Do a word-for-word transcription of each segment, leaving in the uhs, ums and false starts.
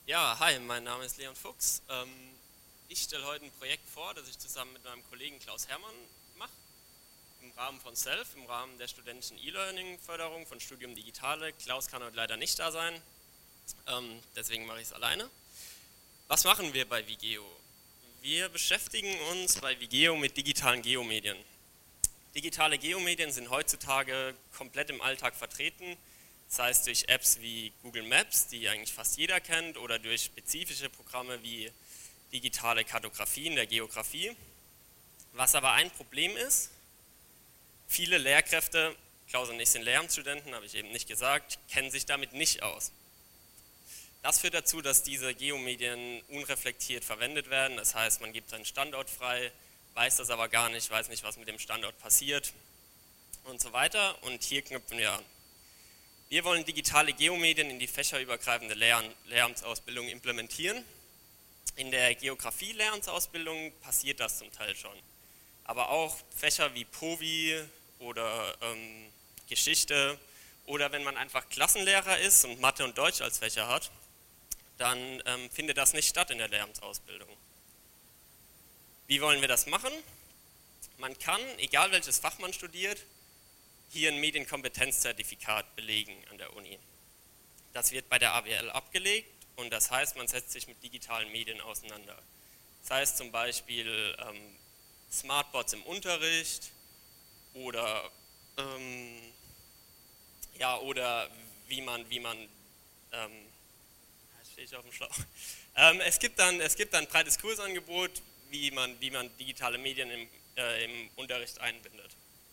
Ja, hi, mein Name ist Leon Fuchs. Ähm, ich stelle heute ein Projekt vor, das ich zusammen mit meinem Kollegen Klaus Herrmann mache, im Rahmen von SELF, im Rahmen der studentischen E-Learning-Förderung von Studium Digitale. Klaus kann heute leider nicht da sein, ähm, deswegen mache ich es alleine. Was machen wir bei Vigeo? Wir beschäftigen uns bei Vigeo mit digitalen Geomedien. Digitale Geomedien sind heutzutage komplett im Alltag vertreten, sei es durch Apps wie Google Maps, die eigentlich fast jeder kennt, oder durch spezifische Programme wie digitale Kartografie in der Geografie. Was aber ein Problem ist, viele Lehrkräfte, Klaus und ich sind Lehramtsstudenten, habe ich eben nicht gesagt, kennen sich damit nicht aus. Das führt dazu, dass diese Geomedien unreflektiert verwendet werden, das heißt, man gibt seinen Standort frei, weiß das aber gar nicht, weiß nicht, was mit dem Standort passiert und so weiter, und hier knüpfen wir an. Wir wollen digitale Geomedien in die fächerübergreifende Lehr- Lehramtsausbildung implementieren. In der Geografie-Lehramtsausbildung passiert das zum Teil schon. Aber auch Fächer wie Povi oder ähm, Geschichte oder wenn man einfach Klassenlehrer ist und Mathe und Deutsch als Fächer hat, dann ähm, findet das nicht statt in der Lehramtsausbildung. Wie wollen wir das machen? Man kann, egal welches Fach man studiert, hier ein Medienkompetenzzertifikat belegen an der Uni. Das wird bei der A W L abgelegt und das heißt, man setzt sich mit digitalen Medien auseinander. Das heißt zum Beispiel ähm, Smartboards im Unterricht oder, ähm, ja, oder wie man, wie man ähm, stehe ich auf dem Schlauch. Ähm, es gibt dann, es gibt dann ein breites Kursangebot, wie man, wie man digitale Medien im, äh, im Unterricht einbindet.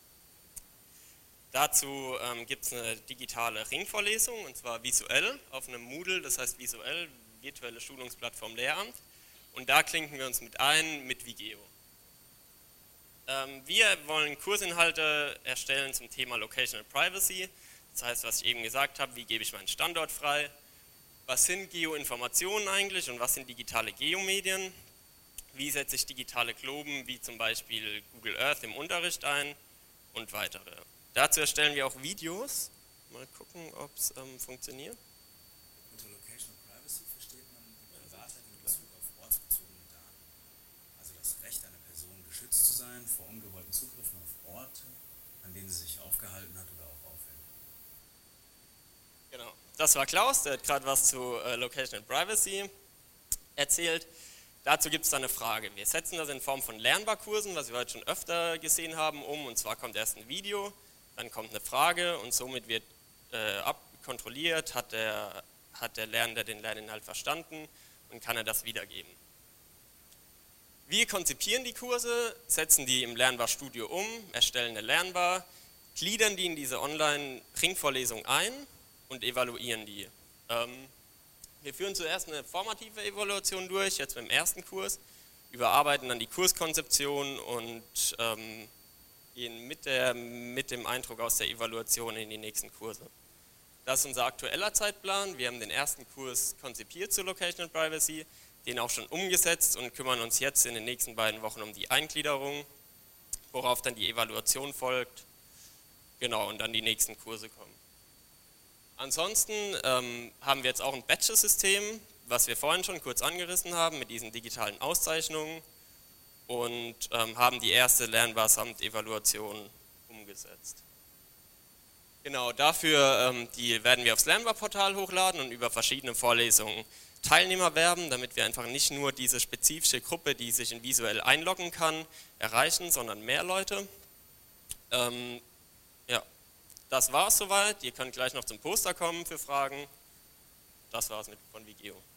Dazu ähm, gibt es eine digitale Ringvorlesung, und zwar visuell auf einem Moodle, das heißt visuell, virtuelle Schulungsplattform Lehramt. Und da klinken wir uns mit ein mit Vigeo. Ähm, wir wollen Kursinhalte erstellen zum Thema Locational Privacy, das heißt, was ich eben gesagt habe, wie gebe ich meinen Standort frei, was sind Geoinformationen eigentlich und was sind digitale Geomedien, wie setze ich digitale Globen wie zum Beispiel Google Earth im Unterricht ein und weitere. Dazu erstellen wir auch Videos. Mal gucken, ob es ähm, funktioniert. Unter Locational Privacy versteht man die Privatheit in Bezug auf ortsbezogene Daten. Also das Recht einer Person, geschützt zu sein vor ungewollten Zugriffen auf Orte, an denen sie sich aufgehalten hat oder auch aufhält. Genau, das war Klaus, der hat gerade was zu äh, Locational Privacy erzählt. Dazu gibt es dann eine Frage. Wir setzen das in Form von Lernbarkursen, was wir heute schon öfter gesehen haben, um. Und zwar kommt erst ein Video, dann kommt eine Frage und somit wird äh, abkontrolliert, hat der, hat der Lernende den Lerninhalt verstanden und kann er das wiedergeben. Wir konzipieren die Kurse, setzen die im Lernbar-Studio um, erstellen eine Lernbar, gliedern die in diese Online-Ringvorlesung ein und evaluieren die. Ähm, wir führen zuerst eine formative Evaluation durch, jetzt beim ersten Kurs, überarbeiten dann die Kurskonzeption und ähm, gehen mit, der, mit dem Eindruck aus der Evaluation in die nächsten Kurse. Das ist unser aktueller Zeitplan. Wir haben den ersten Kurs konzipiert zu Locational Privacy, den auch schon umgesetzt und kümmern uns jetzt in den nächsten beiden Wochen um die Eingliederung, worauf dann die Evaluation folgt, genau, und dann die nächsten Kurse kommen. Ansonsten ähm, haben wir jetzt auch ein Badge-System, was wir vorhin schon kurz angerissen haben, mit diesen digitalen Auszeichnungen, und ähm, haben die erste Lernbar samt Evaluation umgesetzt. Genau, dafür ähm, die werden wir aufs Lernbar-Portal hochladen und über verschiedene Vorlesungen Teilnehmer werben, damit wir einfach nicht nur diese spezifische Gruppe, die sich in visuell einloggen kann, erreichen, sondern mehr Leute. Ähm, ja, das war es soweit. Ihr könnt gleich noch zum Poster kommen für Fragen. Das war es von Vigeo.